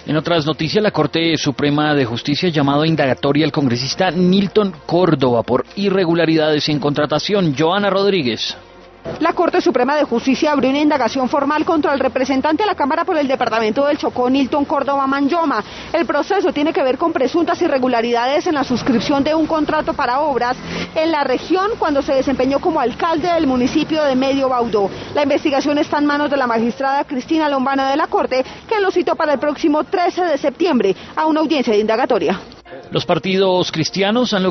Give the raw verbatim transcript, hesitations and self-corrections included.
En otras noticias, la Corte Suprema de Justicia ha llamado a indagatoria al congresista Nilton Córdoba por irregularidades en contratación. Joana Rodríguez. La Corte Suprema de Justicia abrió una indagación formal contra el representante de la Cámara por el departamento del Chocó, Nilton Córdoba Manyoma. El proceso tiene que ver con presuntas irregularidades en la suscripción de un contrato para obras en la región cuando se desempeñó como alcalde del municipio de Medio Baudó. La investigación está en manos de la magistrada Cristina Lombana de la Corte, que lo citó para el próximo trece de septiembre a una audiencia de indagatoria. Los partidos cristianos han